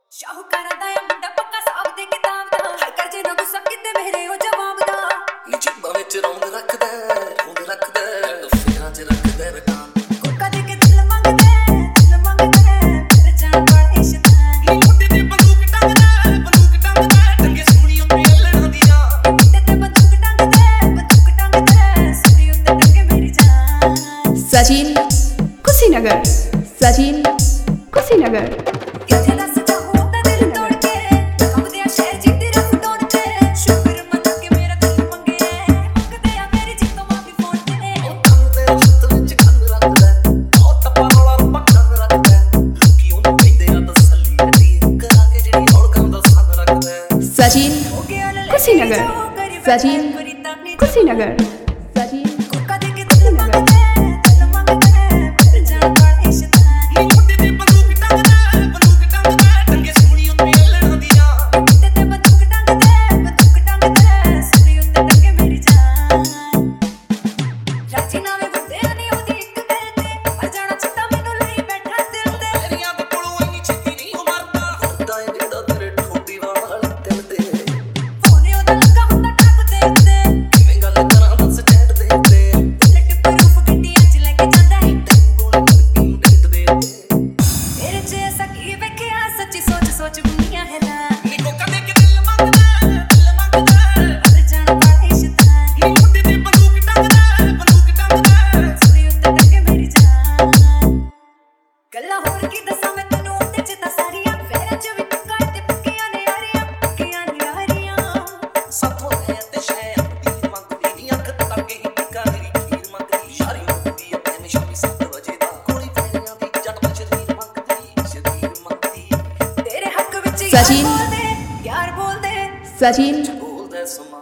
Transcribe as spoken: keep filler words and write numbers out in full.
शाहूकारा दा या मुंडा पक्का साहब दे किताब दा हर कर जे ना गुस्सा किते मेरे ओ जवाब दा नीचे बावे च रौंद रखदा रौंद रखदा फिकरां च रखदा रकान कोका दे के दिल मंगदे दिल मंगदे फिर जान पड़े शैतान नी मुंडे ते बंदूक टंगदा बंदूक टंगदा टंगे सोनी उत्ते लड़न दी जा मुंडे ते बंदूक टंगदे बंदूक टंगदे सोनी उत्ते टंगे मेरी जान सचिन कुशीनगर सचिन कुशीनगर इत्थे दस जाऊं ता दिल तोड़ के कंबदे आ शहर जीती रफ तोड़ के शुक्र मना के मेरा दिल मंगे मंगदे आ मेरी जितो माफी फोन ते टंगदे हत्थ विच कंन रखदा ओ टप्पा रोला रप्पा कंन रखदा लुकी ओनु कहंदे आ तसल्ली दी करा के जेड़ी औलकां दा सन रखदा सचिन कुशीनगर सचिन कुशीनगर सचिन कोका दे के दिल मंगदे दिल मंगदे फिर जान पड़े शैतान नी मुंडे ते बंदूक टंगदा बंदूक टंगदा टंगे सोनी उत्ते लड़न दी जा मुंडे ते बंदूक टंगदे बंदूक टंगदे सोनी उत्ते टंगे मेरी जान राजी नावे बुंदे नहीं होदी इक दिल ते मर जाना चित्ता मैनू लई बैठा दिल ते तेरियां दे कोलों इंनी छेती नहीं मरदा ਹੁੰਦਾ ਏ ਜਿਹੜਾ ਤੇਰੇ ਠੋਡੀ ਵਾਲ ਦਿਲ ਦੇ ਫੋਨੇ ਉਹਦਾ ਲੱਗਾ ਹੁੰਦਾ ਟੱਪ ਦੇ ਉੱਤੇ ਕਿਵੇਂ ਗੱਲ ਕਰਾਂ ਦੱਸ ਚੈਟ ਦੇ ਉੱਤੇ ਬੁਲਟ ਪ੍ਰੂਫ ਗੱਡੀਆਂ ਚ ਲੈ ਕੇ ਜਾਂਦਾ ਹੈ ਗੋਲੀ ਲੱਗੀ ਡੇਟ ਦੇ ਉੱਤੇ ਤੇਰੇ ਚ ਐਸਾ ਕੀ ਵੇਖਿਆ ਸੱਚੀ ਸੋਚ ਸੋਚ ਦੁਨੀਆ ਹੈ ਨਾ ਨੀ ਕੋਕਾ ਦੇ ਕੇ ਦਿਲ ਮੰਗਦਾ ਦਿਲ ਮੰਗਦਾ ਮਰ ਜਾਣਾ ਪੜੇ ਸ਼ੈਤਾਨ ਨੀ ਮੁੰਡੇ ਤੇ ਬੰਦੂਕ ਟੰਗਦਾ ਬੰਦੂਕ ਟੰਗਦਾ ਸੋਨੀ ਉੱਤੇ ਟੰਗੇ ਮੇਰੀ ਜਾਨ ਗੱਲਾਂ ਹੋਰ ਕੀ ਦੱਸਾਂ ਮੈਂ ਤੈਨੂੰ ਉਹਦੇ ਚ ਤਾਂ ਸਾਰੀਆਂ ਫੇਰ ਚ ਵੀ ਟੱਕਾ ਤੇ ਪੱਕੀਆਂ ਨੇ ਯਾਰੀਆਂ ਪੱਕੀਆਂ ਨੇ ਯਾਰੀਆਂ ਸਾਥੋਂ ਹੈ ਤੇ ਸ਼ੈ ਆਪਣੀ ਮੰਗਦੀ ਨੀ ਅੱਖ ਤੱਕ ਹੀ ਟਿਕਾ ਮੇਰੀ ਖੀਰ ਮੰਗਦੀ ਯਾਰੀ ਮੰਗਦੀ ਐ ਤਿੰਨ ਸ਼ਾਮੀ ਸੱਤ ਵਜੇ ਦਾ ਗੋਲੀ ਪੈਣੀਆਂ ਦੀ ਜੱਟ ਤੇ ਸ਼ਰੀਰ ਮੰਗਦੀ ਸ਼ਰੀਰ ਮੰਗਦੀ ਤੇਰੇ ਹੱਕ ਵਿੱਚ ਸਚਿਨ। ਯਾਰ ਬੋਲਦੇ ਯਾਰ ਬੋਲਦੇ सचिन ਬੋਲਦਾ ਸਮਾਂ